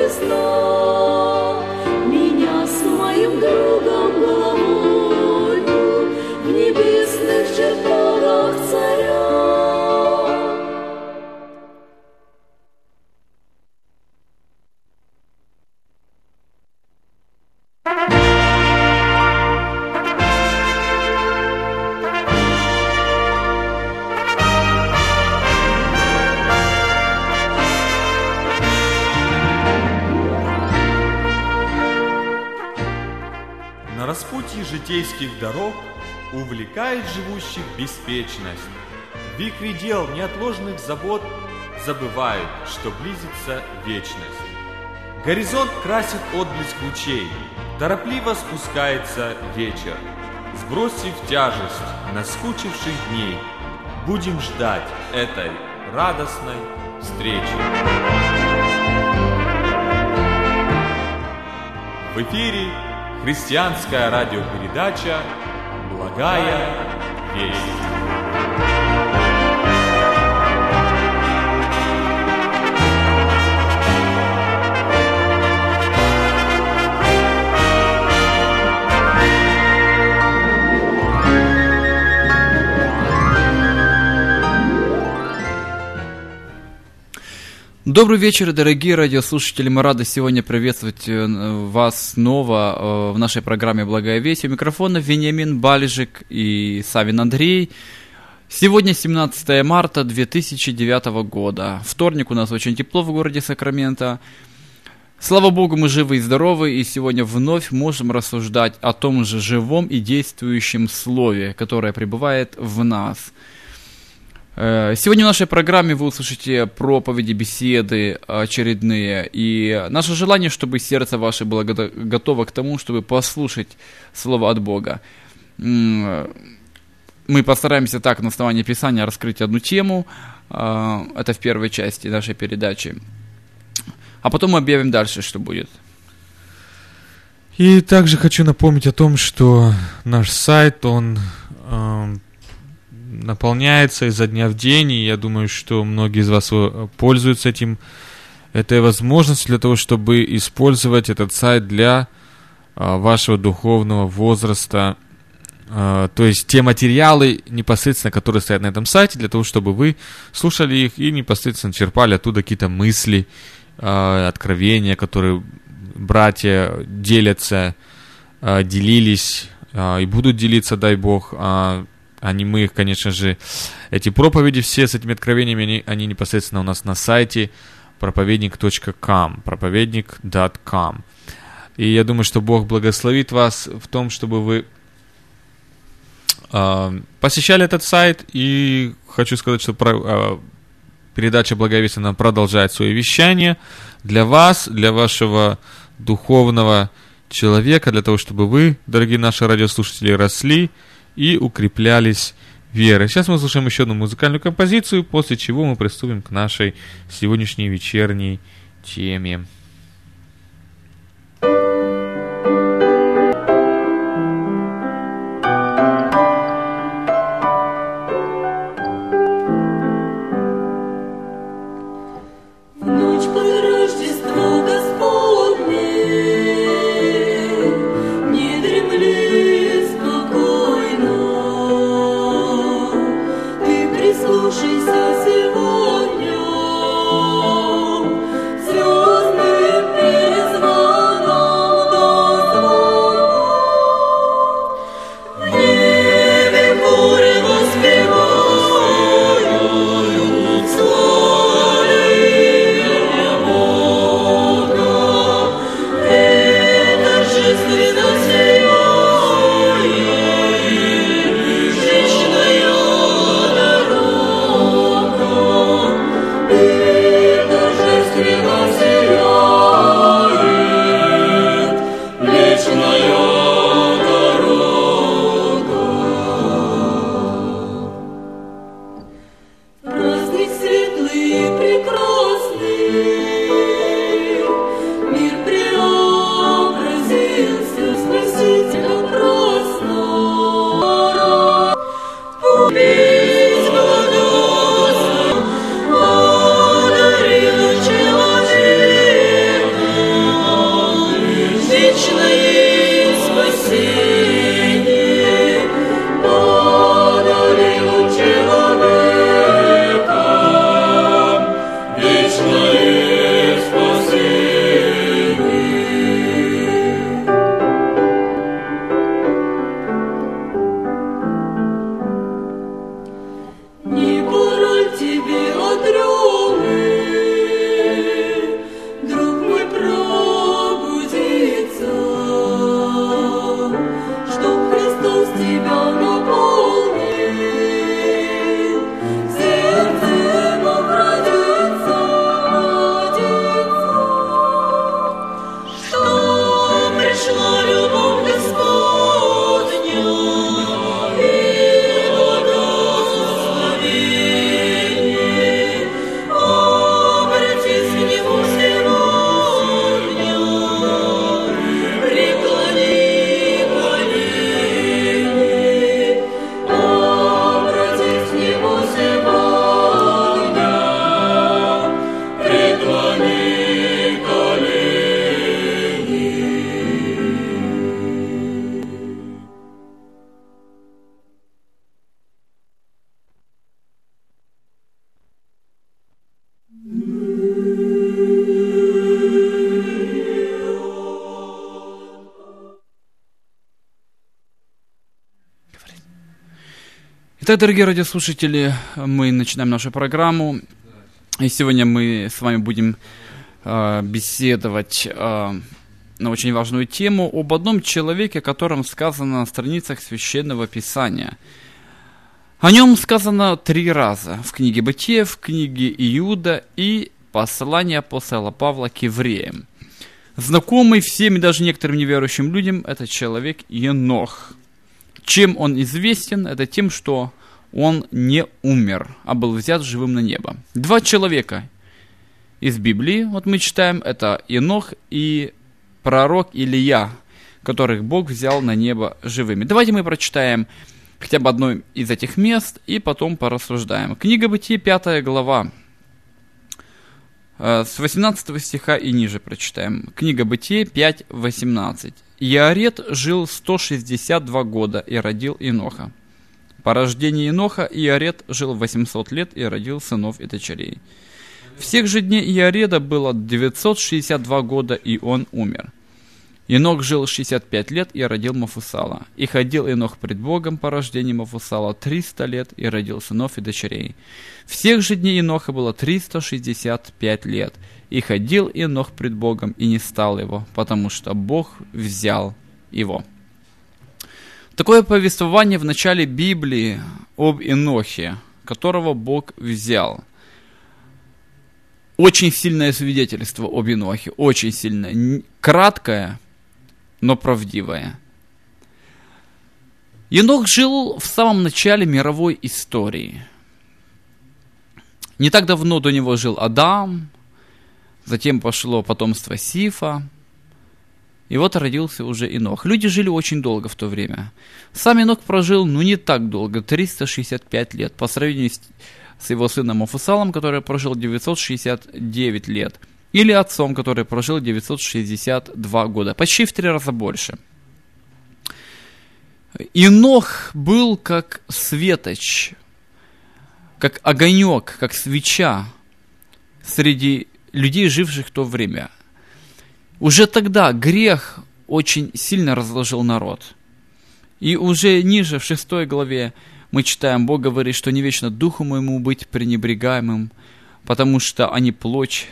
весна, меня с моим другом головою в небесных чертогах царя. На распутье житейских дорог увлекает живущих беспечность. В вихре дел неотложных забот забывают, что близится вечность. Горизонт красит отблеск лучей, торопливо спускается вечер. Сбросив тяжесть наскучивших дней, будем ждать этой радостной встречи. В эфире христианская радиопередача «Благая весть». Добрый вечер, дорогие радиослушатели. Мы рады сегодня приветствовать вас снова в нашей программе «Благая весть». У микрофона Вениамин Балежик и Савин Андрей. Сегодня 17 марта 2009 года. Вторник, у нас очень тепло в городе Сакраменто. Слава Богу, мы живы и здоровы, и сегодня вновь можем рассуждать о том же живом и действующем слове, которое пребывает в нас. Сегодня в нашей программе вы услышите проповеди, беседы очередные, и наше желание, чтобы сердце ваше было готово к тому, чтобы послушать Слово от Бога. Мы постараемся так на основании Писания раскрыть одну тему, это в первой части нашей передачи, а потом мы объявим дальше, что будет. И также хочу напомнить о том, что наш сайт, он наполняется изо дня в день, и я думаю, что многие из вас пользуются этой возможностью для того, чтобы использовать этот сайт для вашего духовного возраста, то есть те материалы непосредственно, которые стоят на этом сайте, для того, чтобы вы слушали их и непосредственно черпали оттуда какие-то мысли, откровения, которые братья делятся, делились и будут делиться, дай Бог. А не мы их, конечно же, эти проповеди все с этими откровениями, они непосредственно у нас на сайте проповедник.com. И я думаю, что Бог благословит вас в том, чтобы вы посещали этот сайт. И хочу сказать, что передача «Благая весть» она продолжает свое вещание для вас, для вашего духовного человека, для того, чтобы вы, дорогие наши радиослушатели, росли и укреплялись верой. Сейчас мы слушаем еще одну музыкальную композицию, после чего мы приступим к нашей сегодняшней вечерней теме. Слушайся сегодня, звездный Итак, дорогие радиослушатели, мы начинаем нашу программу. И сегодня мы с вами будем беседовать на очень важную тему об одном человеке, о котором сказано на страницах Священного Писания. О нем сказано 3 раза в книге Бытия, в книге Иуда и послание апостола Павла к евреям. Знакомый всем и даже некоторым неверующим людям это человек Енох. Чем он известен? Это тем, что он не умер, а был взят живым на небо. 2 человека из Библии, вот мы читаем, это Енох и пророк Илия, которых Бог взял на небо живыми. Давайте мы прочитаем хотя бы одно из этих мест и потом порассуждаем. Книга Бытия, 5 глава, с 18 стиха и ниже прочитаем. Книга Бытия 5:18. Иаред жил 162 года и родил Еноха. По рождении Еноха Иаред жил 800 лет и родил сынов и дочерей. Всех же дней Иареда было 962 года, и он умер. Енох жил 65 лет и родил Мафусала. И ходил Енох пред Богом по рождению Мафусала 300 лет и родил сынов и дочерей. Всех же дней Еноха было 365 лет. И ходил Енох пред Богом, и не стал его, потому что Бог взял его. Такое повествование в начале Библии об Енохе, которого Бог взял. Очень сильное свидетельство об Енохе, очень сильное, краткое, но правдивое. Енох жил в самом начале мировой истории. Не так давно до него жил Адам, затем пошло потомство Сифа, и вот родился уже Енох. Люди жили очень долго в то время. Сам Енох прожил, не так долго, 365 лет, по сравнению с его сыном Мафусалом, который прожил 969 лет, или отцом, который прожил 962 года, почти в 3 раза больше. Енох был как светоч, как огонек, как свеча среди людей, живших в то время. Уже тогда грех очень сильно разложил народ. И уже ниже, в 6 главе, мы читаем, Бог говорит, что не вечно духу моему быть пренебрегаемым, потому что они плоть.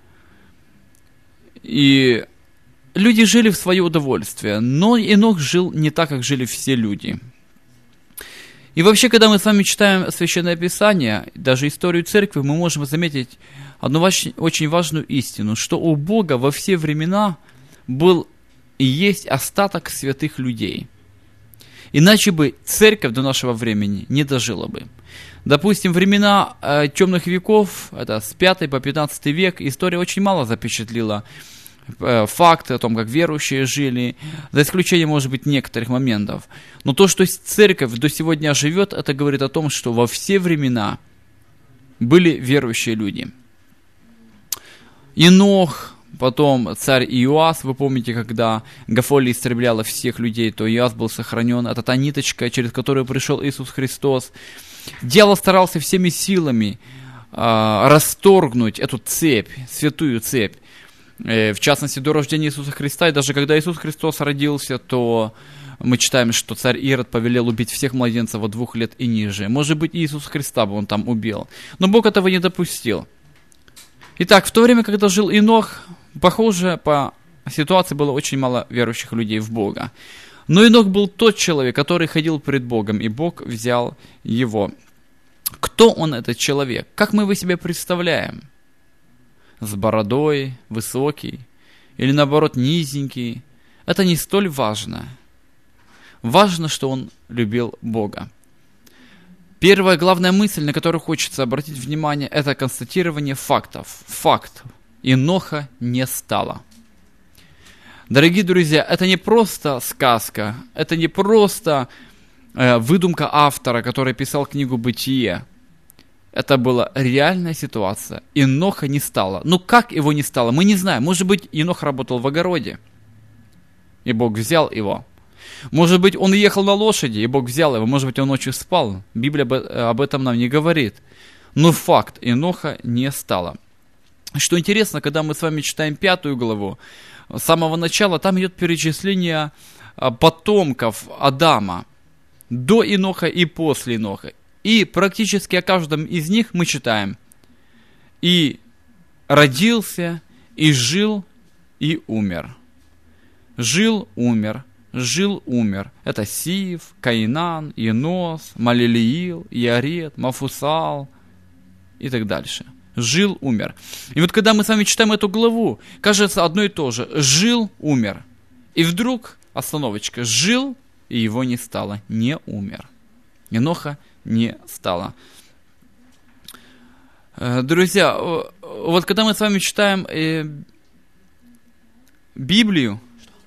И люди жили в свое удовольствие, но Енох жил не так, как жили все люди. И вообще, когда мы с вами читаем Священное Писание, даже историю церкви, мы можем заметить одну очень важную истину, что у Бога во все времена был и есть остаток святых людей. Иначе бы церковь до нашего времени не дожила бы. Допустим, времена темных веков, это с 5 по 15 век, история очень мало запечатлила факты о том, как верующие жили, за исключением, может быть, некоторых моментов. Но то, что церковь до сегодня живет, это говорит о том, что во все времена были верующие люди. Енох, потом царь Иоас, вы помните, когда Гафолия истребляла всех людей, то Иоас был сохранен. Это та ниточка, через которую пришел Иисус Христос. Дьявол старался всеми силами расторгнуть эту цепь, святую цепь. В частности, до рождения Иисуса Христа. И даже когда Иисус Христос родился, то мы читаем, что царь Ирод повелел убить всех младенцев от 2 лет и ниже. Может быть, Иисуса Христа бы он там убил. Но Бог этого не допустил. Итак, в то время, когда жил Енох, похоже, по ситуации было очень мало верующих людей в Бога. Но Енох был тот человек, который ходил пред Богом, и Бог взял его. Кто он, этот человек? Как мы его себе представляем? С бородой, высокий, или наоборот низенький? Это не столь важно. Важно, что он любил Бога. Первая главная мысль, на которую хочется обратить внимание, это констатирование фактов. Факт. Еноха не стало. Дорогие друзья, это не просто сказка, это не просто выдумка автора, который писал книгу «Бытие». Это была реальная ситуация. Еноха не стало. Ну как его не стало? Мы не знаем. Может быть, Енох работал в огороде, и Бог взял его. Может быть, он ехал на лошади, и Бог взял его. Может быть, он ночью спал. Библия об этом нам не говорит. Но факт, Еноха не стало. Что интересно, когда мы с вами читаем 5 главу, с самого начала там идет перечисление потомков Адама. До Еноха и после Еноха. И практически о каждом из них мы читаем: «И родился, и жил, и умер». Жил, умер, жил, умер. Это Сив, Каинан, Енос, Малилиил, Иарет, Мафусал и так дальше. Жил, умер. И вот когда мы с вами читаем эту главу, кажется одно и то же. Жил, умер. И вдруг остановочка. Жил, и его не стало. Не умер. Еноха не стало. Друзья, вот когда мы с вами читаем Библию,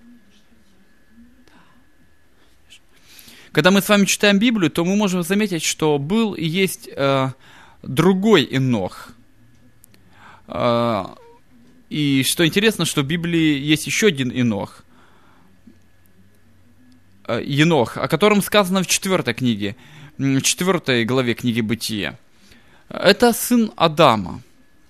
когда мы с вами читаем Библию, то мы можем заметить, что был и есть другой Енох. И что интересно, что в Библии есть еще один Енох, о котором сказано в 4 книге, в 4 главе книги Бытия. Это сын Адама.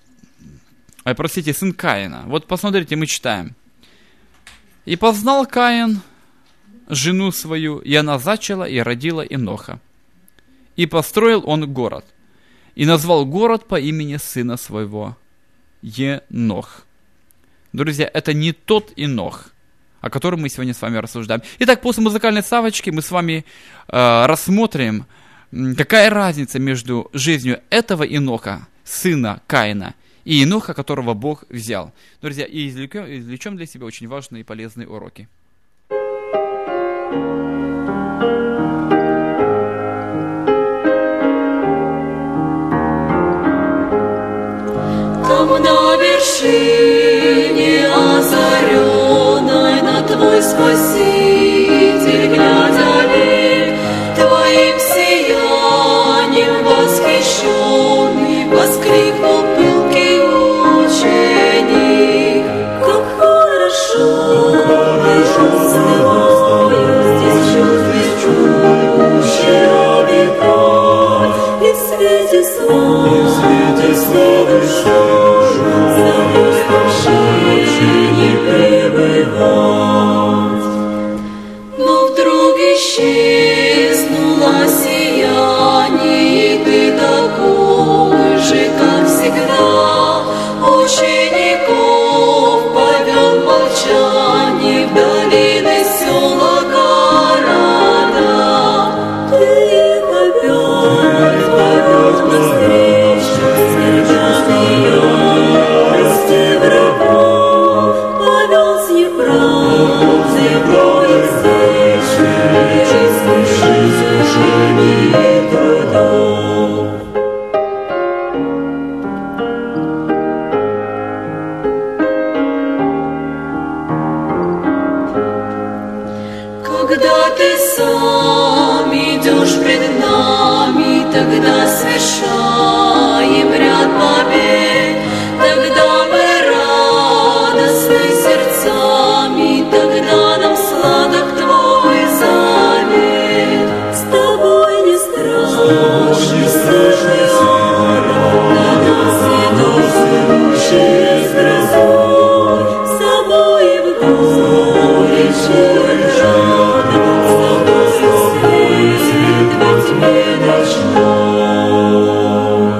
Сын Каина. Вот посмотрите, мы читаем. «И познал Каин жену свою, и она зачала и родила Еноха. И построил он город, и назвал город по имени сына своего Енох». Друзья, это не тот Енох, о котором мы сегодня с вами рассуждаем. Итак, после музыкальной ставочки мы с вами рассмотрим, какая разница между жизнью этого Еноха, сына Каина, и Еноха, которого Бог взял. Друзья, и извлечем для себя очень важные и полезные уроки. Там на вершине озаренной на Твой Спаситель, глядя лик, Твоим сиянием восхищенный, воскликнул пылкий ученик: как хорошо, с Тобою здесь чудный обитать, и в свете славы не пребывать. Но вдруг исчезнуло сияние, и Ты такой же, как всегда, учеников повел в молчании в долины, села, города. Ты их опять повел навстречу смертельной ярости врагов, повел с неправдой боем встречи и искушений трудов. Когда Ты сам идешь пред нами, тогда совершаем ряд побед, тогда мы радостны сердцами, тогда нам сладок Твой завет. С Тобой не страшный ад, на нас идут идущие с грозой, с Тобой в горечи рядом, с Тобой свет во тьме ночной.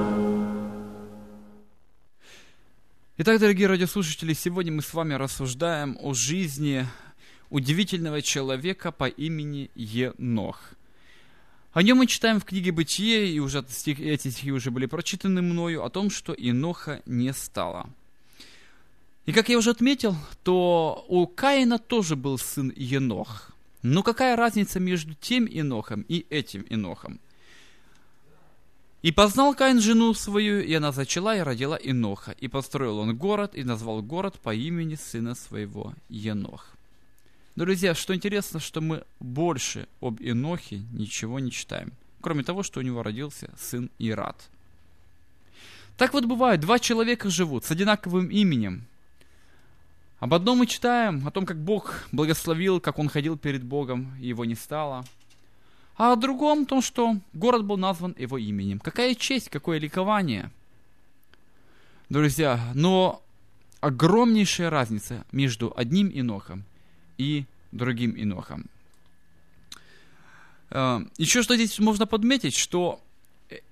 Итак, дорогие радиослушатели, сегодня мы с вами рассуждаем о жизни удивительного человека по имени Енох. О нем мы читаем в книге Бытие, и уже эти стихи уже были прочитаны мною, о том, что Еноха не стало. И как я уже отметил, то у Каина тоже был сын Енох. Но какая разница между тем Енохом и этим Енохом? «И познал Каин жену свою, и она зачала и родила Еноха. И построил он город, и назвал город по имени сына своего Енох». Друзья, что интересно, что мы больше об Енохе ничего не читаем, кроме того, что у него родился сын Ирад. Так вот бывает, два человека живут с одинаковым именем. Об одном мы читаем, о том, как Бог благословил, как он ходил перед Богом, и его не стало. А о другом, том, что город был назван его именем. Какая честь, какое ликование. Друзья, но огромнейшая разница между одним Енохом и другим Енохом. Еще что здесь можно подметить, что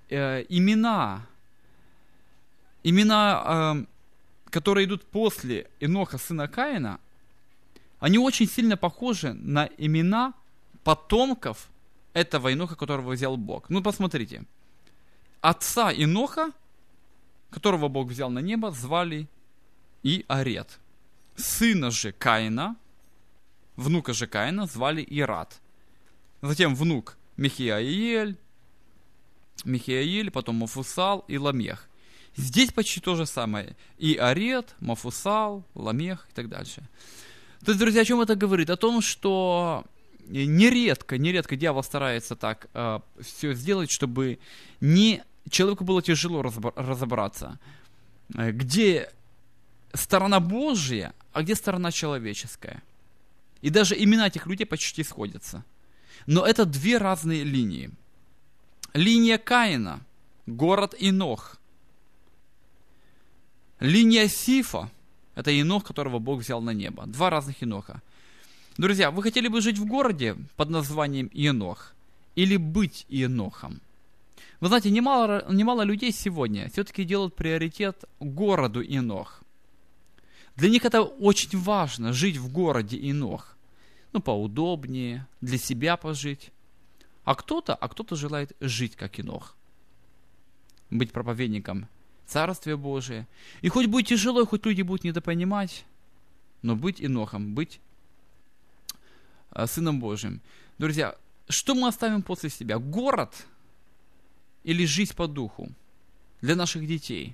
имена, которые идут после Еноха, сына Каина, они очень сильно похожи на имена потомков этого Еноха, которого взял Бог. Ну, посмотрите. Отца Еноха, которого Бог взял на небо, звали Иарет. Сына же Каина, внука же Каина, звали Ират. Затем внук Михаил, потом Мафусал и Ламех. Здесь почти то же самое. Иарет, Мафусал, Ламех и так дальше. То есть, друзья, о чем это говорит? О том, что нередко дьявол старается так все сделать, чтобы человеку было тяжело разобраться, где сторона Божья, а где сторона человеческая. И даже имена этих людей почти сходятся. Но это две разные линии. Линия Каина, город Енох. Линия Сифа, это Енох, которого Бог взял на небо. Два разных Еноха. Друзья, вы хотели бы жить в городе под названием Енох или быть Енохом? Вы знаете, немало людей сегодня все-таки делают приоритет городу Енох. Для них это очень важно, жить в городе Енох. Ну, поудобнее, для себя пожить. А кто-то желает жить как Енох. Быть проповедником Царствия Божия. И хоть будет тяжело, хоть люди будут недопонимать, но быть Енохом, быть Сыном Божьим. Друзья, что мы оставим после себя? Город или жизнь по духу для наших детей?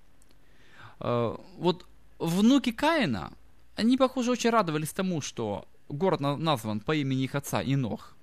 Вот внуки Каина, они, похоже, очень радовались тому, что город назван по имени их отца Енох.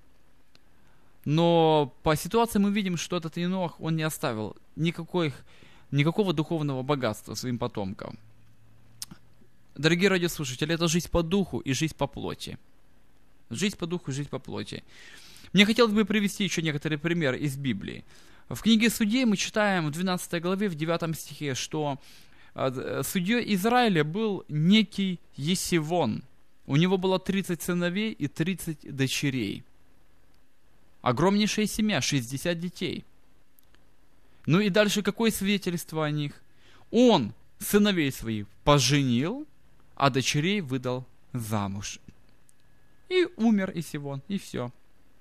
Но по ситуации мы видим, что этот Енох, он не оставил никакого духовного богатства своим потомкам. Дорогие радиослушатели, это жизнь по духу и жизнь по плоти. Жизнь по духу и жизнь по плоти. Мне хотелось бы привести еще некоторые примеры из Библии. В книге Судей мы читаем в 12 главе, в 9 стихе, что судьей Израиля был некий Есивон. У него было 30 сыновей и 30 дочерей. Огромнейшая семья, 60 детей. Ну и дальше какое свидетельство о них? Он сыновей своих поженил, а дочерей выдал замуж. И умер Есивон, и все.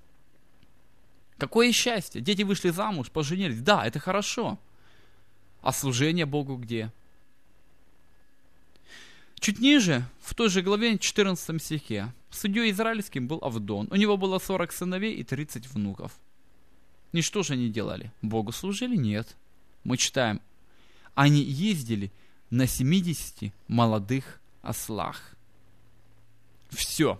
Какое счастье! Дети вышли замуж, поженились. Да, это хорошо. А служение Богу где? Чуть ниже, в той же главе, 14 стихе, судьей израильским был Авдон. У него было 40 сыновей и 30 внуков. И что же они делали? Богу служили? Нет. Мы читаем, они ездили на 70 молодых ослах. Все.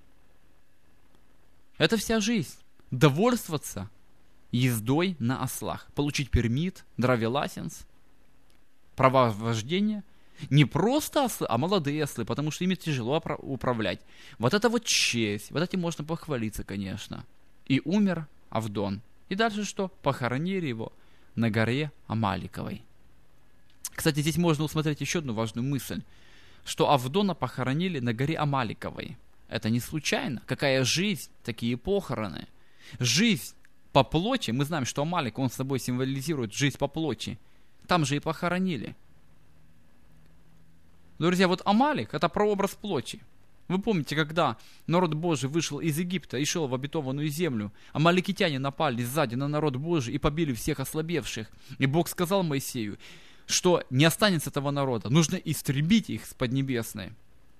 Это вся жизнь. Довольствоваться ездой на ослах. Получить пермит, драйвинг-лайсенс, права вождения. Не просто ослы, а молодые ослы, потому что ими тяжело управлять. Вот это вот честь, вот этим можно похвалиться, конечно. И умер Авдон. И дальше что? Похоронили его на горе Амаликовой. Кстати, здесь можно усмотреть еще одну важную мысль, что Авдона похоронили на горе Амаликовой. Это не случайно. Какая жизнь, такие похороны. Жизнь по плоти, мы знаем, что Амалик, он с собой символизирует жизнь по плоти. Там же и похоронили. Друзья, вот Амалик – это прообраз плоти. Вы помните, когда народ Божий вышел из Египта и шел в обетованную землю, амаликитяне напали сзади на народ Божий и побили всех ослабевших. И Бог сказал Моисею, что не останется этого народа, нужно истребить их с Поднебесной.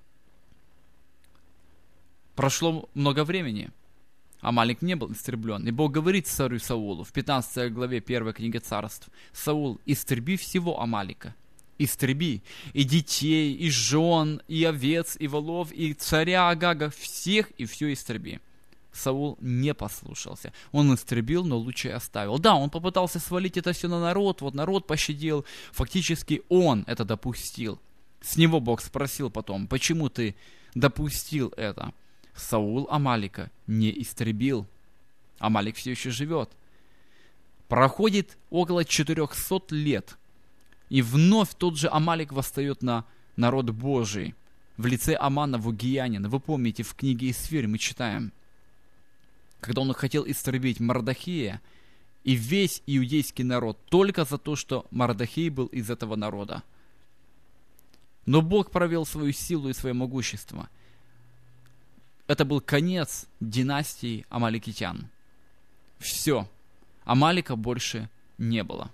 Прошло много времени, Амалик не был истреблен. И Бог говорит царю Саулу в 15 главе 1 книги Царств: «Саул, истреби всего Амалика». Истреби и детей, и жен, и овец, и волов, и царя Агага, всех и все истреби. Саул не послушался. Он истребил, но лучше оставил. Да, он попытался свалить это все на народ, вот народ пощадил. Фактически он это допустил. С него Бог спросил потом: почему ты допустил это? Саул Амалика не истребил. Амалик все еще живет. Проходит около 400 лет. И вновь тот же Амалик восстает на народ Божий в лице Амана Вугиянина. Вы помните, в книге Исфирь мы читаем, когда он хотел истребить Мардохея и весь иудейский народ только за то, что Мардохей был из этого народа. Но Бог проявил свою силу и свое могущество. Это был конец династии амаликитян. Все. Амалика больше не было.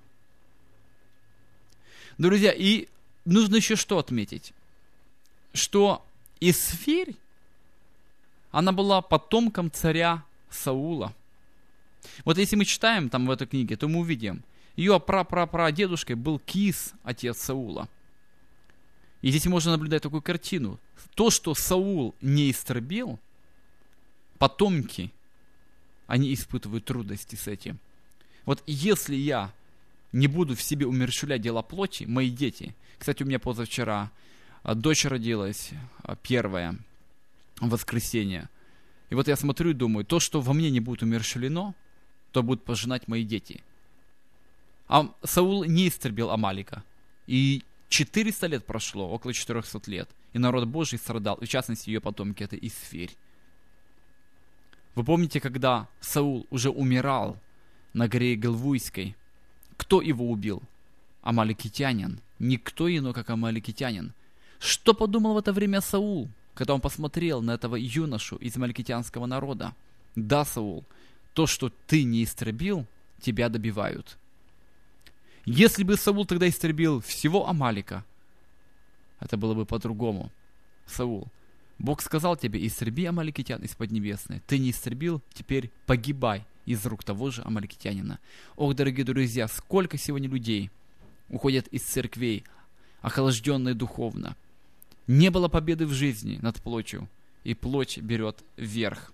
Друзья, и нужно еще что отметить? Что Исфирь, она была потомком царя Саула. Вот если мы читаем там в этой книге, то мы увидим, ее прапрапрадедушкой был Кис, отец Саула. И здесь можно наблюдать такую картину. То, что Саул не истребил, потомки, они испытывают трудности с этим. Вот если я не буду в себе умерщвлять дела плоти, мои дети. Кстати, у меня позавчера дочь родилась, первая, в воскресенье. И вот я смотрю и думаю, то, что во мне не будет умерщвлено, то будут пожинать мои дети. А Саул не истребил Амалика. И 400 лет прошло, около 400 лет. И народ Божий страдал, и в частности ее потомки, это Исфирь. Вы помните, когда Саул уже умирал на горе Гилвуйской, кто его убил? Амаликитянин. Никто иной, как амаликитянин. Что подумал в это время Саул, когда он посмотрел на этого юношу из амаликитянского народа? Да, Саул, то, что ты не истребил, тебя добивают. Если бы Саул тогда истребил всего Амалика, это было бы по-другому. Саул, Бог сказал тебе, истреби амаликитян из Поднебесной. Ты не истребил, теперь погибай из рук того же амаликитянина. Ох, дорогие друзья, сколько сегодня людей уходят из церквей, охлажденные духовно. Не было победы в жизни над плотью, и плоть берет вверх.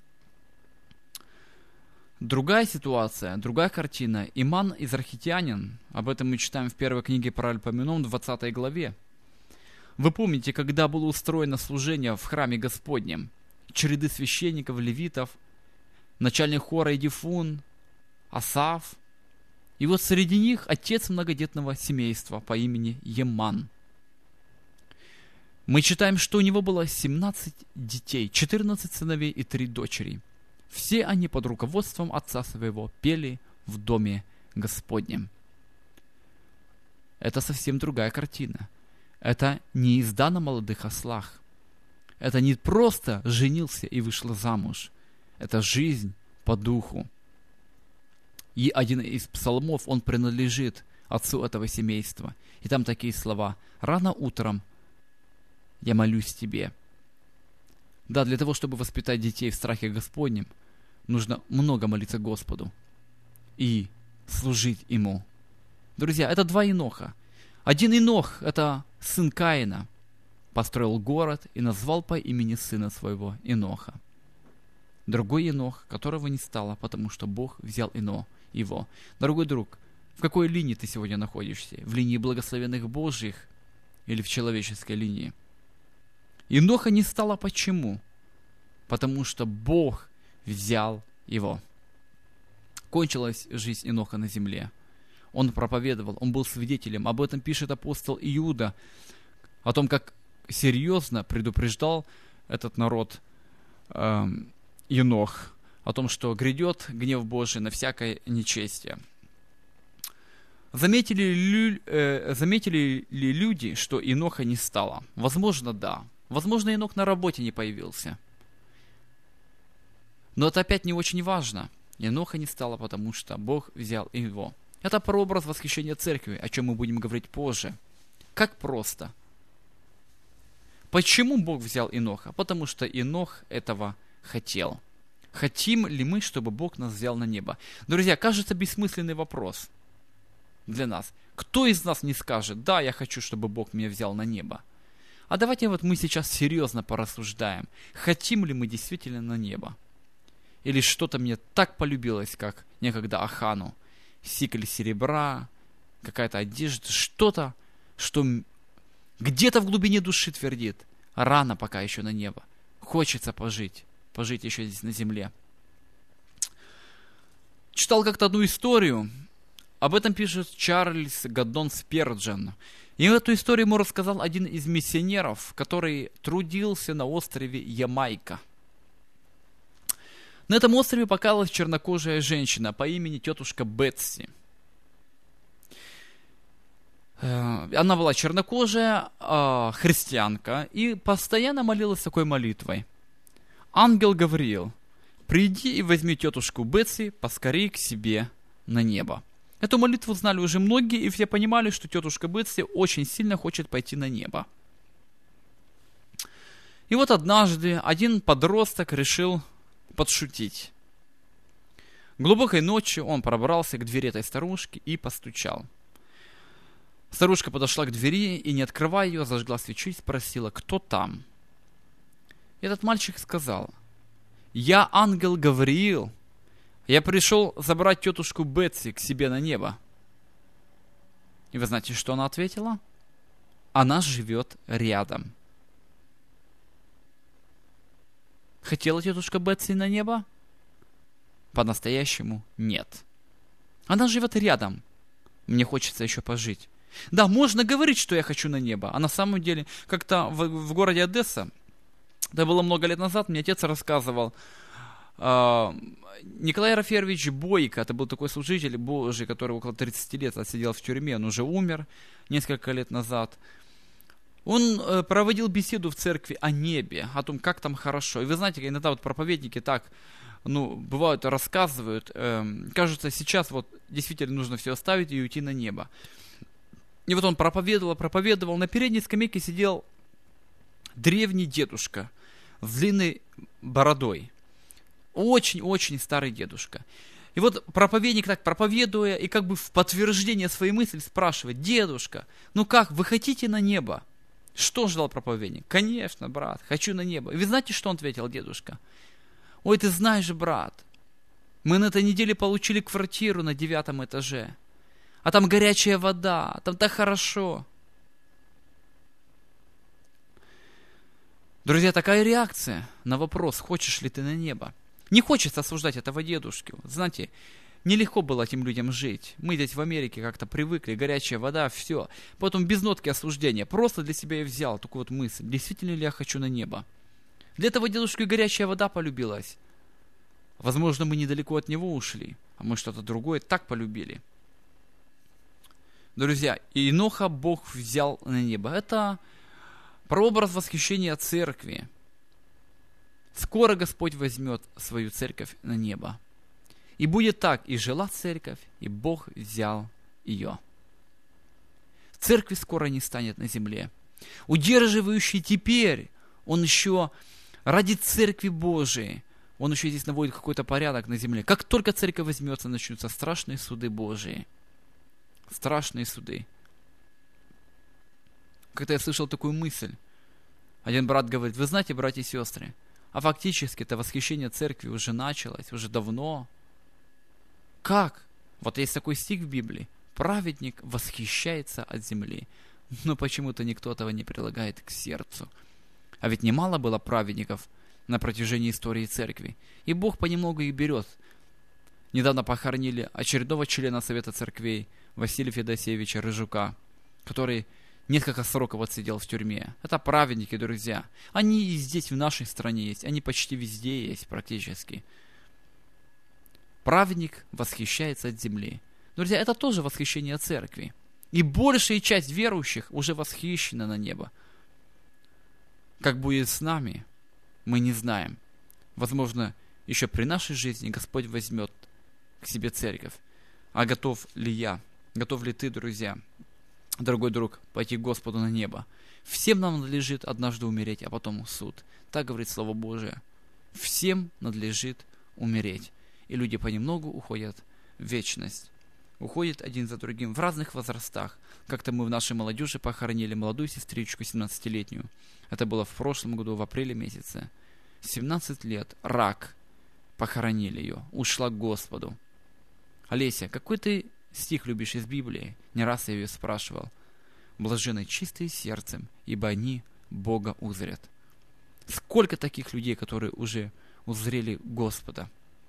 Другая ситуация, другая картина. Иман израхитянин, об этом мы читаем в первой книге про Альпаминон, 20 главе. Вы помните, когда было устроено служение в храме Господнем, череды священников, левитов, начальник хора Едифун, Асаф. И вот среди них отец многодетного семейства по имени Еман. Мы читаем, что у него было 17 детей, 14 сыновей и 3 дочери. Все они под руководством отца своего пели в доме Господнем. Это совсем другая картина. Это не езда на молодых ослах. Это не просто женился и вышла замуж. Это жизнь по духу. И один из псалмов, он принадлежит отцу этого семейства. И там такие слова: «Рано утром я молюсь тебе». Да, для того, чтобы воспитать детей в страхе Господнем, нужно много молиться Господу и служить Ему. Друзья, это два Еноха. Один Енох, это сын Каина, построил город и назвал по имени сына своего Еноха. Другой Енох, которого не стало, потому что Бог взял его. Дорогой друг, в какой линии ты сегодня находишься? В линии благословенных Божьих или в человеческой линии? Еноха не стало почему? Потому что Бог взял его. Кончилась жизнь Еноха на земле. Он проповедовал, он был свидетелем. Об этом пишет апостол Иуда, о том, как серьезно предупреждал этот народ Енох, о том, что грядет гнев Божий на всякое нечестие. Заметили ли люди, что Еноха не стало? Возможно, да. Возможно, Енох на работе не появился. Но это опять не очень важно. Еноха не стало, потому что Бог взял его. Это прообраз восхищения церкви, о чем мы будем говорить позже. Как просто. Почему Бог взял Еноха? Потому что Енох этого хотел. Хотим ли мы, чтобы Бог нас взял на небо? Друзья, кажется, бессмысленный вопрос для нас. Кто из нас не скажет: да, я хочу, чтобы Бог меня взял на небо? А давайте вот мы сейчас серьезно порассуждаем. Хотим ли мы действительно на небо? Или что-то мне так полюбилось, как некогда Ахану? Сикль серебра, какая-то одежда, что-то, что где-то в глубине души твердит: рано пока еще на небо. Хочется пожить еще здесь на земле. Читал как-то одну историю. Об этом пишет Чарльз Гаддон Сперджен. И эту историю ему рассказал один из миссионеров, который трудился на острове Ямайка. На этом острове покаялась чернокожая женщина по имени тетушка Бетси. Она была чернокожая, христианка, и постоянно молилась такой молитвой. Ангел Гавриил, приди и возьми тетушку Бетси поскорей к себе на небо. Эту молитву знали уже многие, и все понимали, что тетушка Бетси очень сильно хочет пойти на небо. И вот однажды один подросток решил подшутить. Глубокой ночью он пробрался к двери этой старушки и постучал. Старушка подошла к двери и, не открывая ее, зажгла свечу и спросила, кто там. И этот мальчик сказал: «Я ангел Гавриил. Я пришел забрать тетушку Бетси к себе на небо». И вы знаете, что она ответила? Она живет рядом. Хотела тетушка Бетси на небо? По-настоящему нет. Она живет рядом. Мне хочется еще пожить. Да, можно говорить, что я хочу на небо, а на самом деле, как-то в городе Одесса, это было много лет назад, мне отец рассказывал, Николай Рафаэльевич Бойко, это был такой служитель Божий, который около 30 лет отсидел в тюрьме, он уже умер несколько лет назад. Он проводил беседу в церкви о небе, о том, как там хорошо. И вы знаете, иногда вот проповедники так, бывают, рассказывают, кажется, сейчас вот действительно нужно все оставить и уйти на небо. И вот он проповедовал, на передней скамейке сидел древний дедушка с длинной бородой. Очень-очень старый дедушка. И вот проповедник так проповедуя, и как бы в подтверждение своей мысли спрашивает: «Дедушка, ну как, вы хотите на небо?» Что ждал проповедник? «Конечно, брат, хочу на небо». И вы знаете, что он ответил дедушка? «Ой, ты знаешь, брат, мы на этой неделе получили квартиру на 9 этаже. А там горячая вода, там так хорошо». Друзья, такая реакция на вопрос, хочешь ли ты на небо. Не хочется осуждать этого дедушки. Знаете, нелегко было этим людям жить. Мы здесь в Америке как-то привыкли, горячая вода, все. Потом без нотки осуждения. Просто для себя я взял такую вот мысль. Действительно ли я хочу на небо? Для этого дедушки горячая вода полюбилась. Возможно, мы недалеко от него ушли, а мы что-то другое так полюбили. Друзья, Еноха Бог взял на небо. Это прообраз восхищения церкви. Скоро Господь возьмет свою церковь на небо. И будет так, и жила церковь, и Бог взял ее. Церкви скоро не станет на земле. Удерживающий теперь, он еще ради церкви Божией, он еще здесь наводит какой-то порядок на земле. Как только церковь возьмется, начнутся страшные суды Божии. Страшные суды. Когда я слышал такую мысль, один брат говорит: вы знаете, братья и сестры, а фактически это восхищение церкви уже началось, уже давно. Как? Вот есть такой стих в Библии: праведник восхищается от земли. Но почему-то никто этого не прилагает к сердцу. А ведь немало было праведников на протяжении истории церкви. И Бог понемногу их берет. Недавно похоронили очередного члена Совета церквей Василия Федосеевича Рыжука, который несколько сроков отсидел в тюрьме. Это праведники, друзья. Они и здесь, в нашей стране есть. Они почти везде есть, практически. Праведник восхищается от земли. Друзья, это тоже восхищение церкви. И большая часть верующих уже восхищена на небо. Как будет с нами, мы не знаем. Возможно, еще при нашей жизни Господь возьмет к себе церковь. А готов ли я, готов ли ты, друзья, дорогой друг, пойти к Господу на небо? Всем нам надлежит однажды умереть, а потом суд. Так говорит Слово Божие. Всем надлежит умереть. И люди понемногу уходят в вечность. Уходят один за другим в разных возрастах. Как-то мы в нашей молодежи похоронили молодую сестричку, 17-летнюю. Это было в прошлом году, в апреле месяце. 17 лет, рак. Похоронили ее, ушла к Господу. Олеся, какой ты стих любишь из Библии? Не раз я ее спрашивал. Блаженны чистые сердцем, ибо они Бога узрят. Сколько таких людей, которые уже узрели Господа?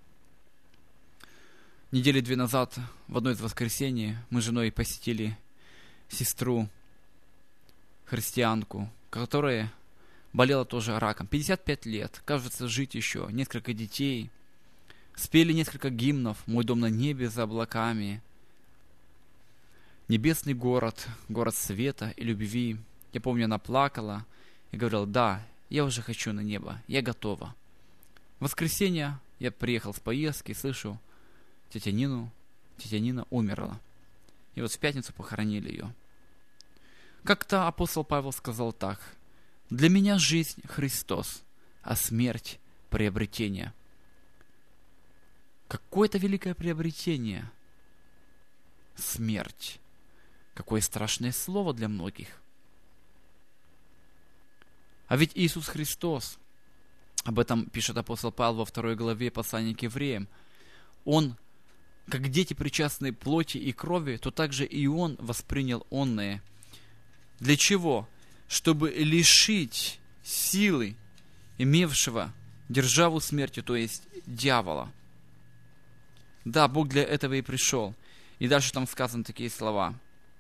Недели 2 назад, в одно из воскресений, мы с женой посетили сестру, христианку, которая болела тоже раком. 55 лет, кажется, жить еще, несколько детей. спели несколько гимнов «Мой дом на небе за облаками», «Небесный город, город света и любви». Я помню, она плакала и говорила: да, я уже хочу на небо, я готова. В воскресенье я приехал с поездки, слышу, тетя Нина умерла. И вот в пятницу похоронили ее. Как-то апостол Павел сказал так: «Для меня жизнь Христос, а смерть – приобретение». Какое-то великое приобретение. Смерть. Какое страшное слово для многих. А ведь Иисус Христос, об этом пишет апостол Павел во 2 главе послания к евреям, Он, как дети, причастные плоти и крови, то также и Он воспринял онное. Для чего? Чтобы лишить силы имевшего державу смерти, то есть дьявола. Да, Бог для этого и пришел. И дальше там сказаны такие слова: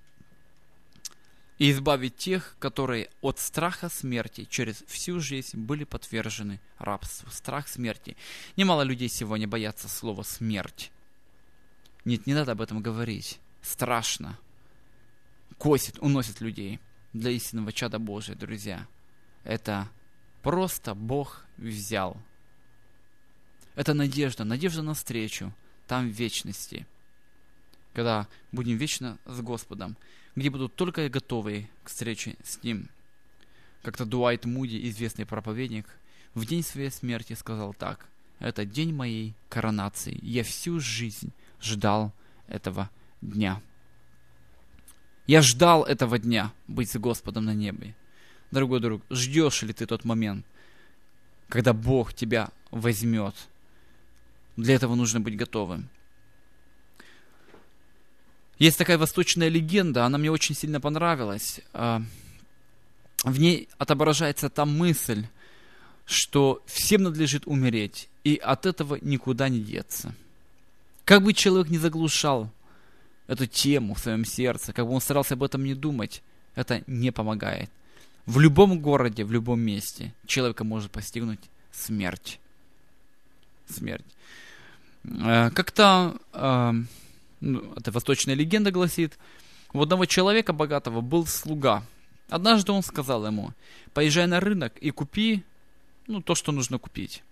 «И избавить тех, которые от страха смерти через всю жизнь были подвержены рабству». Страх смерти. Немало людей сегодня боятся слова «смерть». Нет, не надо об этом говорить. Страшно. Косит, уносит людей. Для истинного чада Божия, друзья, это просто Бог взял. Это надежда на встречу там в вечности, когда будем вечно с Господом, где будут только готовые к встрече с Ним. Как-то Дуайт Муди, известный проповедник, в день своей смерти сказал так: «Это день моей коронации. Я всю жизнь ждал этого дня». Я ждал этого дня быть с Господом на небе. Дорогой друг, ждешь ли ты тот момент, когда Бог тебя возьмет? Для этого нужно быть готовым. Есть такая восточная легенда, она мне очень сильно понравилась. В ней отображается та мысль, что всем надлежит умереть, и от этого никуда не деться. Как бы человек ни заглушал эту тему в своем сердце, как бы он старался об этом не думать, это не помогает. В любом городе, в любом месте человека может постигнуть смерть. Смерть. Как-то, это восточная легенда гласит, у одного человека богатого был слуга. Однажды он сказал ему: «Поезжай на рынок и купи, то, что нужно купить».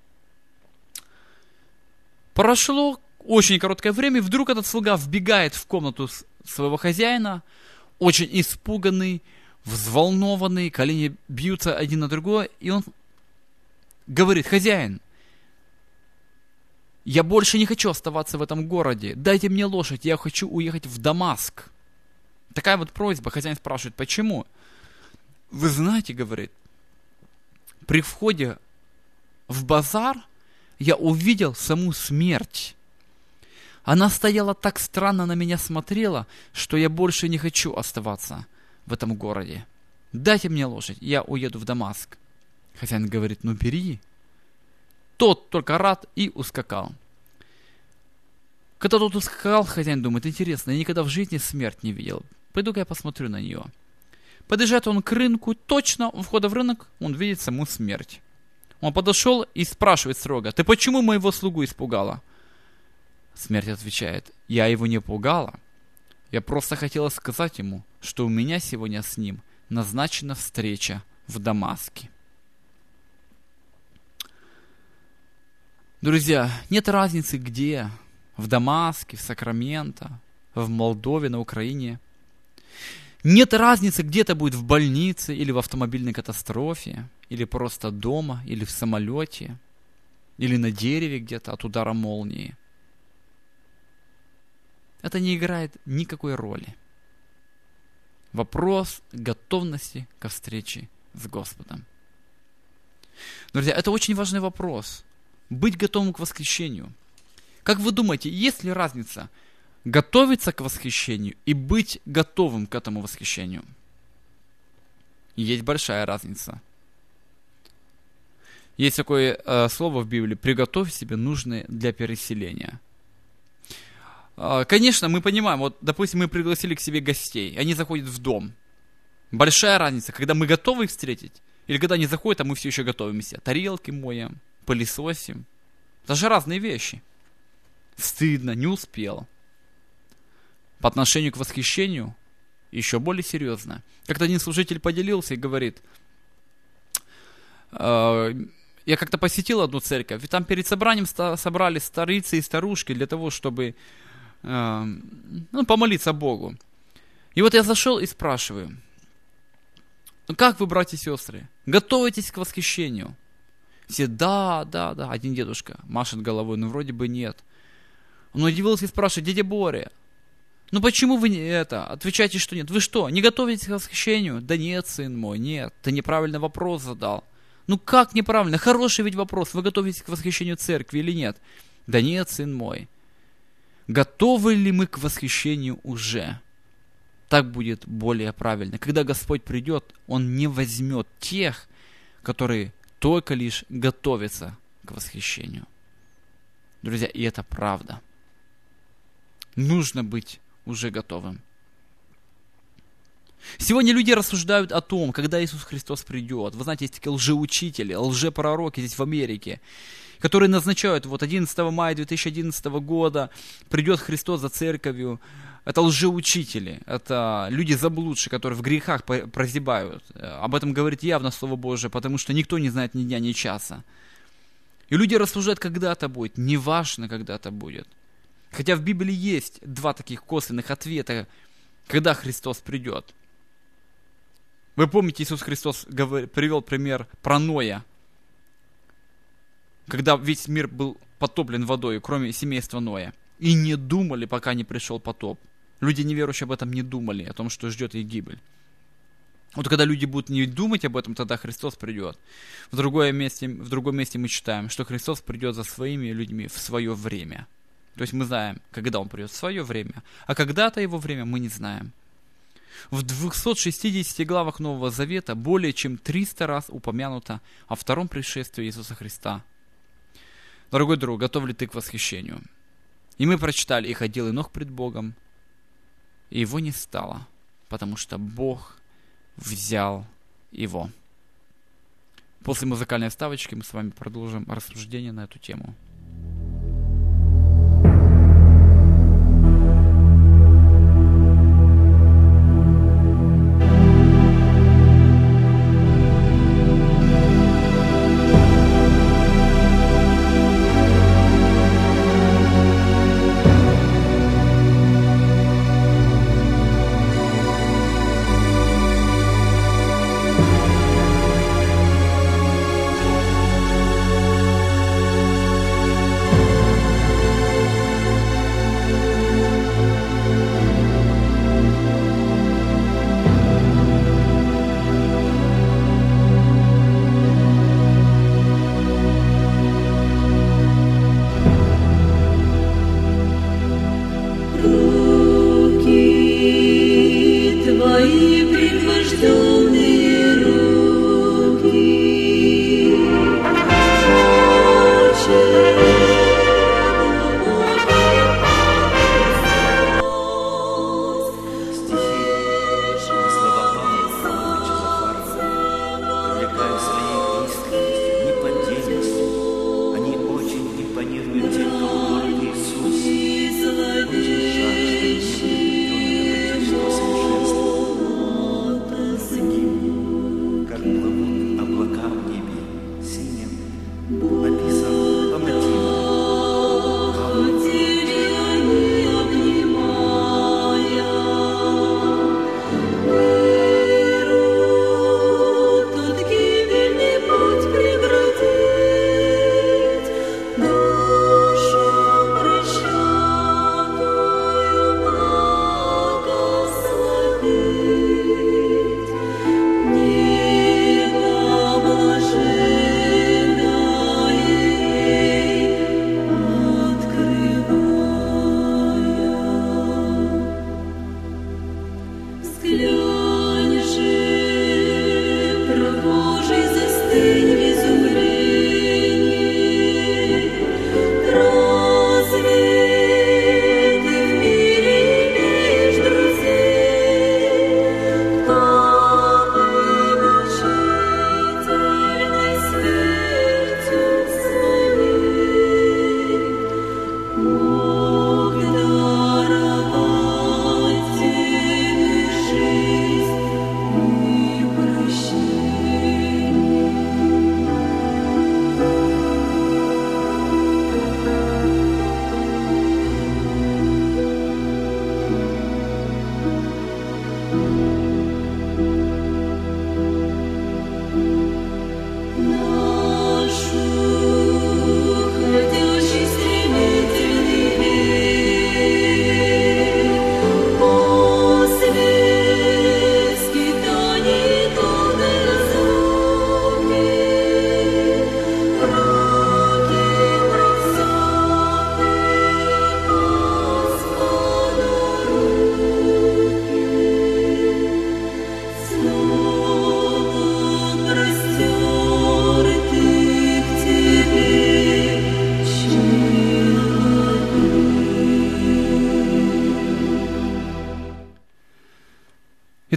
Прошло очень короткое время, и вдруг этот слуга вбегает в комнату своего хозяина, очень испуганный, взволнованный, колени бьются один на другое, и он говорит: «Хозяин, я больше не хочу оставаться в этом городе, дайте мне лошадь, я хочу уехать в Дамаск». Такая вот просьба. Хозяин спрашивает: «Почему?» «Вы знаете, — говорит, — при входе в базар я увидел саму смерть. Она стояла так странно, на меня смотрела, что я больше не хочу оставаться в этом городе. Дайте мне лошадь, я уеду в Дамаск». Хозяин говорит: «Бери». Тот только рад и ускакал. Когда тот ускакал, хозяин думает: интересно, я никогда в жизни смерть не видел. Пойду-ка я посмотрю на нее. Подъезжает он к рынку, точно у входа в рынок он видит саму смерть. Он подошел и спрашивает строго: «Ты почему моего слугу испугала?» Смерть отвечает: «Я его не пугала. Я просто хотела сказать ему, что у меня сегодня с ним назначена встреча в Дамаске». Друзья, нет разницы где. В Дамаске, в Сакраменто, в Молдове, на Украине. Нет разницы, где это будет: в больнице, или в автомобильной катастрофе, или просто дома, или в самолете, или на дереве где-то от удара молнии. Это не играет никакой роли. Вопрос готовности ко встрече с Господом. Друзья, это очень важный вопрос. Быть готовым к восхищению. Как вы думаете, есть ли разница готовиться к восхищению и быть готовым к этому восхищению? Есть большая разница. Есть такое слово в Библии: «Приготовь себе нужное для переселения». Конечно, мы понимаем, вот, допустим, мы пригласили к себе гостей, они заходят в дом. Большая разница, когда мы готовы их встретить, или когда они заходят, а мы все еще готовимся. Тарелки моем, пылесосим. Это же разные вещи. Стыдно, не успел. По отношению к восхищению еще более серьезно. Как-то один служитель поделился и говорит: я как-то посетил одну церковь, и там перед собранием собрались старицы и старушки для того, чтобы помолиться Богу. И вот я зашел и спрашиваю: ну как вы, братья и сестры, готовитесь к восхищению? Все: да. Один дедушка машет головой: ну вроде бы нет. Он удивился и спрашивает: дядя Боря, ну почему вы не отвечаете, что нет? Вы что, не готовитесь к восхищению? Да нет, сын мой, нет, ты неправильный вопрос задал. Ну как неправильно? Хороший ведь вопрос. Вы готовитесь к восхищению церкви или нет? Да нет, сын мой. Готовы ли мы к восхищению уже? Так будет более правильно. Когда Господь придет, Он не возьмет тех, которые только лишь готовятся к восхищению. Друзья, и это правда. Нужно быть уже готовым. Сегодня люди рассуждают о том, когда Иисус Христос придет. Вы знаете, есть такие лжеучители, лжепророки здесь в Америке, которые назначают: вот 11 мая 2011 года придет Христос за церковью. Это лжеучители, это люди заблудшие, которые в грехах прозябают. Об этом говорит явно Слово Божие, потому что никто не знает ни дня, ни часа. И люди рассуждают, когда это будет. Неважно, когда это будет. Хотя в Библии есть два таких косвенных ответа, когда Христос придет. Вы помните, Иисус Христос привел пример про Ноя, когда весь мир был потоплен водой, кроме семейства Ноя. И не думали, пока не пришел потоп. Люди неверующие об этом не думали, о том, что ждет их гибель. Вот когда люди будут не думать об этом, тогда Христос придет. В другом месте мы читаем, что Христос придет за своими людьми в свое время. То есть мы знаем, когда Он придет в свое время, а когда-то Его время мы не знаем. В 260 главах Нового Завета более чем 300 раз упомянуто о втором пришествии Иисуса Христа. Дорогой друг, готов ли ты к восхищению? И мы прочитали: «И ходил Енох пред Богом, и его не стало, потому что Бог взял его». После музыкальной вставочки мы с вами продолжим рассуждение на эту тему.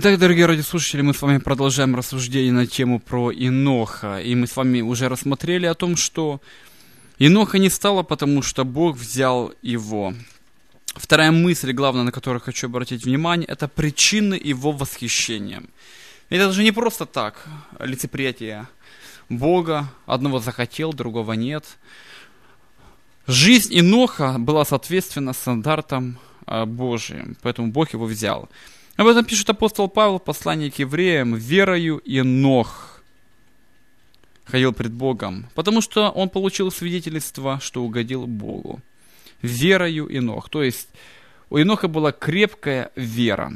Итак, дорогие радиослушатели, мы с вами продолжаем рассуждение на тему про Еноха. И мы с вами уже рассмотрели о том, что Еноха не стало, потому что Бог взял его. Вторая мысль, главная, на которую хочу обратить внимание, это причины его восхищения. Это же не просто так, лицеприятие Бога. Одного захотел, другого нет. Жизнь Еноха была соответственно стандартам Божьим, поэтому Бог его взял. Об этом пишет апостол Павел в послании к евреям: «Верою Енох ходил пред Богом, потому что он получил свидетельство, что угодил Богу». Верою Енох. То есть у Еноха была крепкая вера.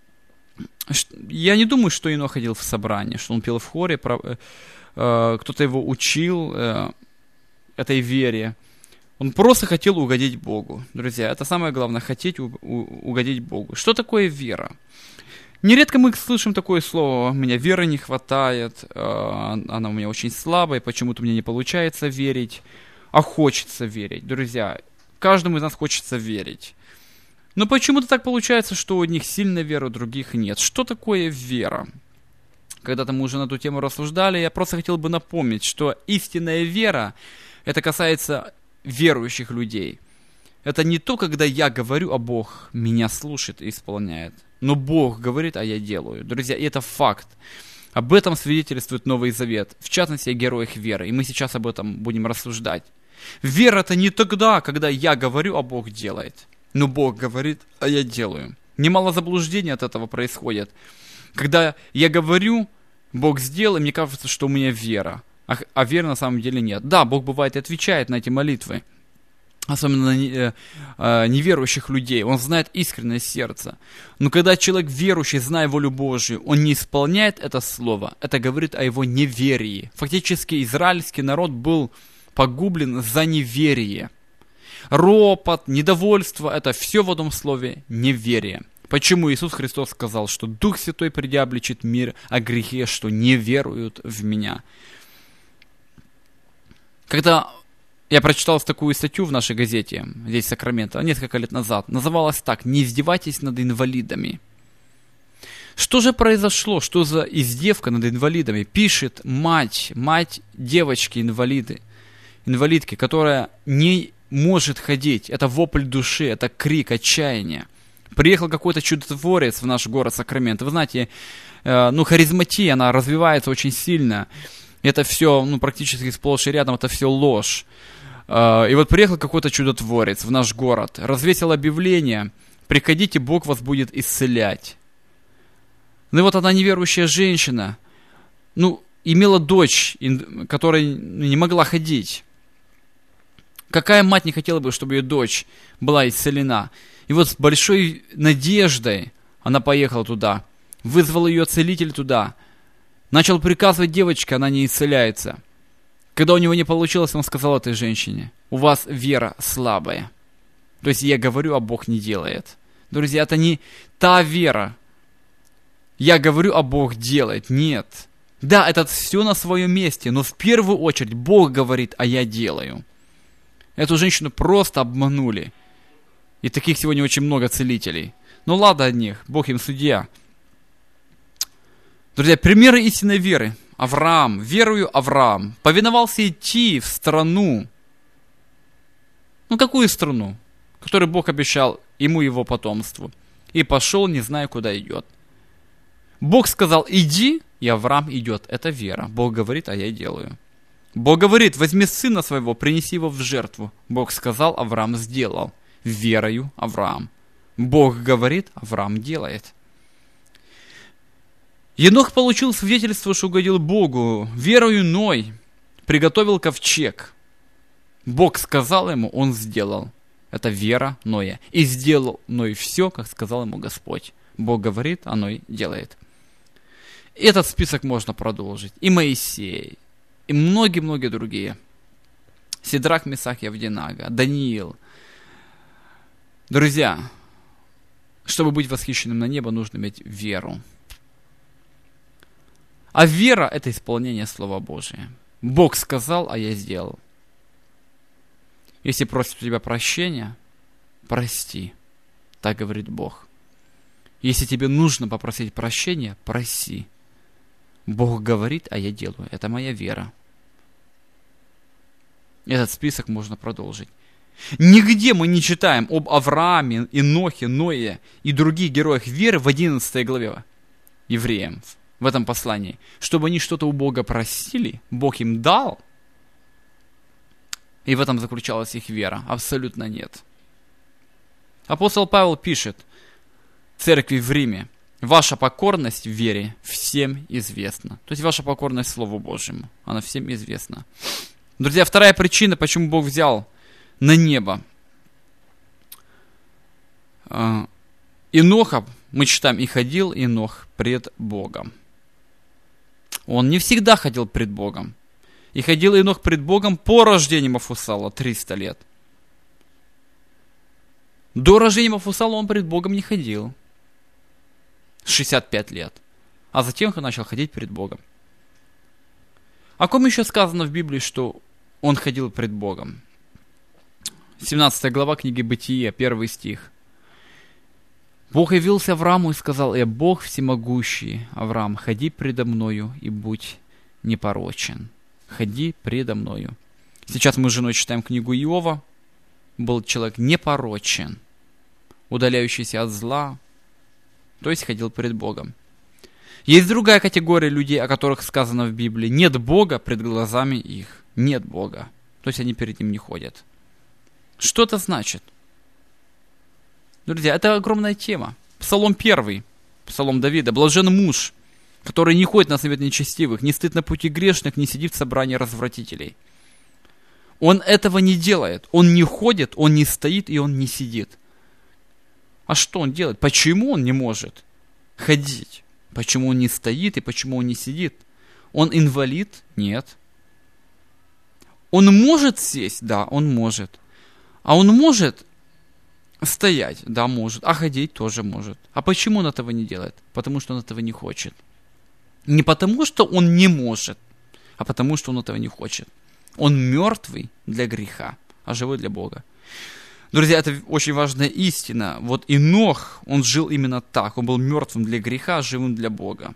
Я не думаю, что Енох ходил в собрание, что он пел в хоре, кто-то его учил этой вере. Он просто хотел угодить Богу. Друзья, это самое главное, хотеть угодить Богу. Что такое вера? Нередко мы слышим такое слово: «У меня веры не хватает, она у меня очень слабая, почему-то мне не получается верить, а хочется верить». Друзья, каждому из нас хочется верить. Но почему-то так получается, что у одних сильная вера, у других нет. Что такое вера? Когда-то мы уже на эту тему рассуждали, я просто хотел бы напомнить, что истинная вера, это касается верующих людей. Это не то, когда я говорю, а Бог меня слушает и исполняет. Но Бог говорит, а я делаю. Друзья, и это факт. Об этом свидетельствует Новый Завет, в частности о героях веры. И мы сейчас об этом будем рассуждать. Вера это не тогда, когда я говорю, а Бог делает. Но Бог говорит, а я делаю. Немало заблуждений от этого происходит. Когда я говорю, Бог сделал, и мне кажется, что у меня вера. А веры на самом деле нет. Да, Бог бывает и отвечает на эти молитвы. Особенно на неверующих людей. Он знает искреннее сердце. Но когда человек верующий, зная волю Божию, он не исполняет это слово, это говорит о его неверии. Фактически израильский народ был погублен за неверие. Ропот, недовольство – это все в одном слове неверие. Почему Иисус Христос сказал, что Дух Святой придя обличит мир о грехе, что не веруют в Меня? Когда я прочитал такую статью в нашей газете, здесь в Сакраменто, несколько лет назад, называлась так: «Не издевайтесь над инвалидами». Что же произошло? Что за издевка над инвалидами? Пишет мать девочки-инвалидки, которая не может ходить. Это вопль души, это крик отчаяния. Приехал какой-то чудотворец в наш город Сакраменто. Вы знаете, харизматия, она развивается очень сильно. Это все, практически сплошь и рядом, это все ложь. И вот приехал какой-то чудотворец в наш город, развесил объявление: «Приходите, Бог вас будет исцелять». Ну и вот одна неверующая женщина, имела дочь, которая не могла ходить. Какая мать не хотела бы, чтобы ее дочь была исцелена? И вот с большой надеждой она поехала туда, вызвал ее целитель туда, начал приказывать девочке, она не исцеляется. Когда у него не получилось, он сказал этой женщине: «У вас вера слабая». То есть я говорю, а Бог не делает. Друзья, это не та вера. Я говорю, а Бог делает. Нет. Да, это все на своем месте, но в первую очередь Бог говорит, а я делаю. Эту женщину просто обманули. И таких сегодня очень много целителей. Ну ладно от них, Бог им судья. Друзья, примеры истинной веры. Авраам, верою Авраам, повиновался идти в страну. Какую страну? Которую Бог обещал ему и его потомству. И пошел, не зная, куда идет. Бог сказал: иди, и Авраам идет. Это вера. Бог говорит, а я делаю. Бог говорит: возьми сына своего, принеси его в жертву. Бог сказал, Авраам сделал. Верою Авраам. Бог говорит, Авраам делает. Енох получил свидетельство, что угодил Богу. Верою Ной приготовил ковчег. Бог сказал ему, он сделал. Это вера Ноя. И сделал Ной все, как сказал ему Господь. Бог говорит, а Ной делает. Этот список можно продолжить. И Моисей, и многие-многие другие. Сидрах, Месах и Авдинага, Даниил. Друзья, чтобы быть восхищенным на небо, нужно иметь веру. А вера – это исполнение Слова Божия. Бог сказал, а я сделал. Если просит у тебя прощения, прости. Так говорит Бог. Если тебе нужно попросить прощения, проси. Бог говорит, а я делаю. Это моя вера. Этот список можно продолжить. Нигде мы не читаем об Аврааме, Енохе, Ное и других героях веры в 11 главе евреям, в этом послании, чтобы они что-то у Бога просили, Бог им дал, и в этом заключалась их вера. Абсолютно нет. Апостол Павел пишет церкви в Риме: ваша покорность в вере всем известна. То есть ваша покорность Слову Божьему, она всем известна. Друзья, вторая причина, почему Бог взял на небо Еноха, мы читаем, и ходил Енох пред Богом. Он не всегда ходил пред Богом. И ходил Енох пред Богом по рождению Мафусала 300 лет. До рождения Мафусала он пред Богом не ходил. 65 лет. А затем он начал ходить пред Богом. О ком еще сказано в Библии, что он ходил пред Богом? 17 глава книги Бытие, 1 стих. Бог явился Аврааму и сказал: «Я Бог всемогущий, Авраам, ходи предо мною и будь непорочен». Ходи предо мною. Сейчас мы с женой читаем книгу Иова. Был человек непорочен, удаляющийся от зла, то есть ходил пред Богом. Есть другая категория людей, о которых сказано в Библии: нет Бога пред глазами их. Нет Бога. То есть они перед Ним не ходят. Что это значит? Друзья, это огромная тема. Псалом 1, Псалом Давида. «Блажен муж, который не ходит на совет нечестивых, не стоит на пути грешных, не сидит в собрании развратителей». Он этого не делает. Он не ходит, он не стоит и он не сидит. А что он делает? Почему он не может ходить? Почему он не стоит и почему он не сидит? Он инвалид? Нет. Он может сесть? Да, он может. А он может стоять? Да, может. А ходить тоже может. А почему он этого не делает? Потому что он этого не хочет. Не потому, что он не может, а потому, что он этого не хочет. Он мертвый для греха, а живой для Бога. Друзья, это очень важная истина. Вот Енох, он жил именно так. Он был мертвым для греха, а живым для Бога.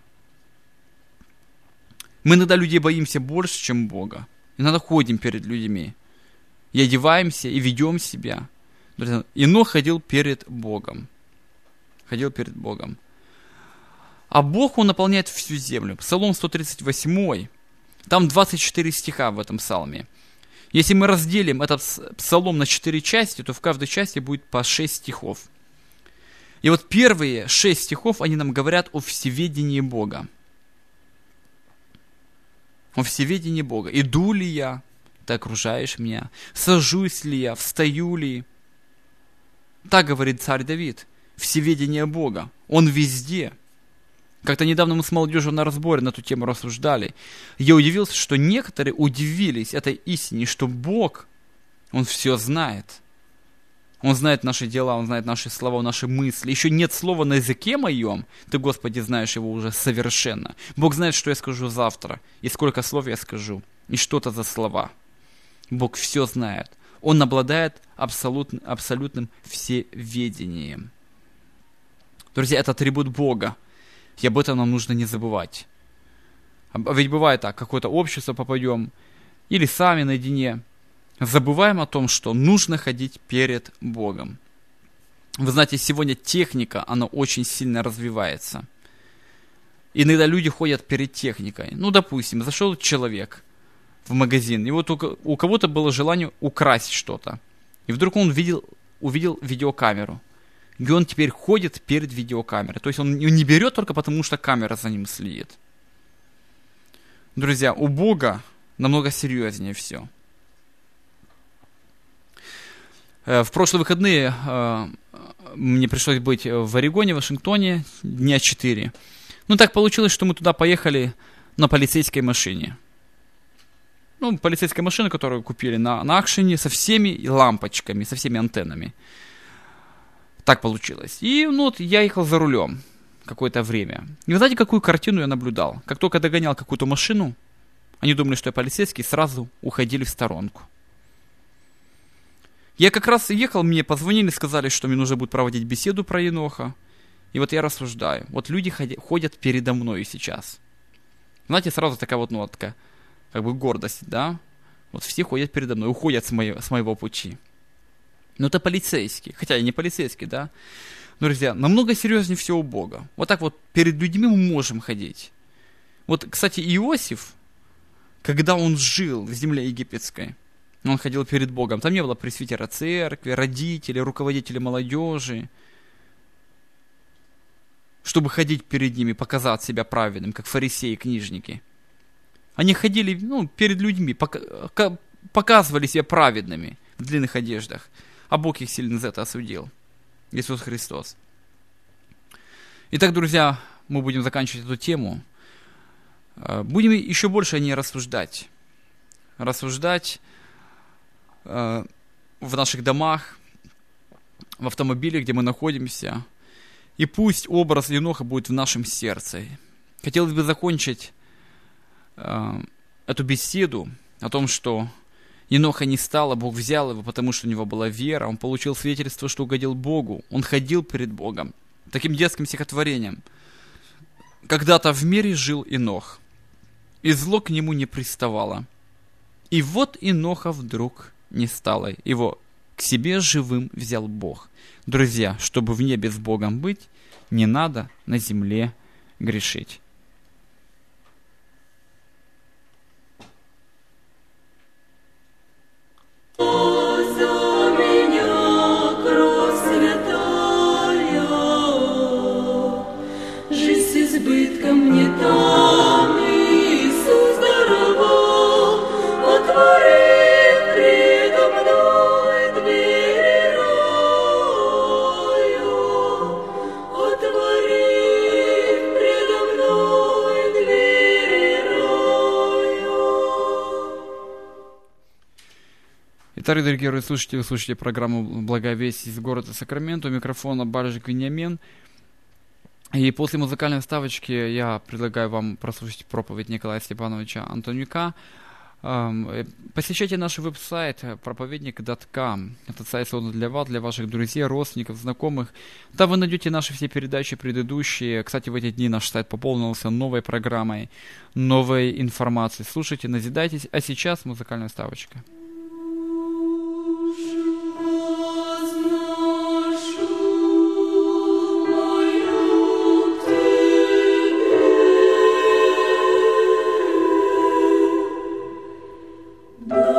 Мы иногда людей боимся больше, чем Бога. Иногда ходим перед людьми. И одеваемся, и ведем себя. Друзья, Енох ходил перед Богом. Ходил перед Богом. А Бог, Он наполняет всю землю. Псалом 138, там 24 стиха в этом псалме. Если мы разделим этот псалом на 4 части, то в каждой части будет по 6 стихов. И вот первые 6 стихов, они нам говорят о всеведении Бога. О всеведении Бога. Иду ли я, ты окружаешь меня? Сажусь ли я, встаю ли? Так говорит царь Давид. Всеведение Бога. Он везде. Как-то недавно мы с молодежью на разборе на эту тему рассуждали. Я удивился, что некоторые удивились этой истине, что Бог, Он все знает. Он знает наши дела, Он знает наши слова, наши мысли. Еще нет слова на языке моем, Ты, Господи, знаешь его уже совершенно. Бог знает, что я скажу завтра, и сколько слов я скажу, и что это за слова. Бог все знает. Он обладает абсолютным всеведением. Друзья, это атрибут Бога. И об этом нам нужно не забывать. Ведь бывает так, какое-то общество попадем, или сами наедине, забываем о том, что нужно ходить перед Богом. Вы знаете, сегодня техника, она очень сильно развивается. Иногда люди ходят перед техникой. Ну, допустим, зашел человек в магазин, и вот у кого-то было желание украсть что-то. И вдруг он увидел видеокамеру. И он теперь ходит перед видеокамерой. То есть он не берет только потому, что камера за ним следит. Друзья, у Бога намного серьезнее все. В прошлые выходные мне пришлось быть в Орегоне, в Вашингтоне дня 4. Ну, так получилось, что мы туда поехали на полицейской машине. Ну, полицейская машина, которую купили на акшене, со всеми лампочками, со всеми антеннами. Так получилось. И ну, вот я ехал за рулем какое-то время. И вы знаете, какую картину я наблюдал? Как только догонял какую-то машину, они думали, что я полицейский, сразу уходили в сторонку. Я как раз ехал, мне позвонили, сказали, что мне нужно будет проводить беседу про Еноха. И вот я рассуждаю. Вот люди ходят передо мной сейчас. Знаете, сразу такая вот нотка, как бы гордость, да? Вот все ходят передо мной, уходят с моего пути. Но это полицейские, хотя и не полицейские, да? Но, друзья, намного серьезнее все у Бога. Вот так вот перед людьми мы можем ходить. Вот, кстати, Иосиф, когда он жил в земле египетской, он ходил перед Богом. Там не было пресвитера церкви, родителей, руководителей молодежи, чтобы ходить перед ними, показать себя праведным, как фарисеи и книжники. Они ходили перед людьми, показывали себя праведными в длинных одеждах. А Бог их сильно за это осудил. Иисус Христос. Итак, друзья, мы будем заканчивать эту тему. Будем еще больше о ней рассуждать. Рассуждать в наших домах, в автомобиле, где мы находимся. И пусть образ Еноха будет в нашем сердце. Хотелось бы закончить эту беседу о том, что Еноха не стало, Бог взял его, потому что у него была вера, он получил свидетельство, что угодил Богу, он ходил перед Богом. Таким детским стихотворением. Когда-то в мире жил Енох, и зло к нему не приставало. И вот Еноха вдруг не стало, его к себе живым взял Бог. Друзья, чтобы в небе с Богом быть, не надо на земле грешить. За меня кровь святая, жизнь с избытком мне там Иисус даровал, отворив предо мной двери раю, отворив предо мной двери раю. Итак, дорогие радиослушатели, вы слушаете программу «Благая весть» из города Сакраменто. У микрофона Балежик Вениамин. И после музыкальной вставочки я предлагаю вам прослушать проповедь Николая Степановича Антонюка. Посещайте наш веб-сайт проповедник.com. Этот сайт создан для вас, для ваших друзей, родственников, знакомых. Там вы найдете наши все передачи предыдущие. Кстати, в эти дни наш сайт пополнился новой программой, новой информацией. Слушайте, назидайтесь. А сейчас музыкальная вставочка. Да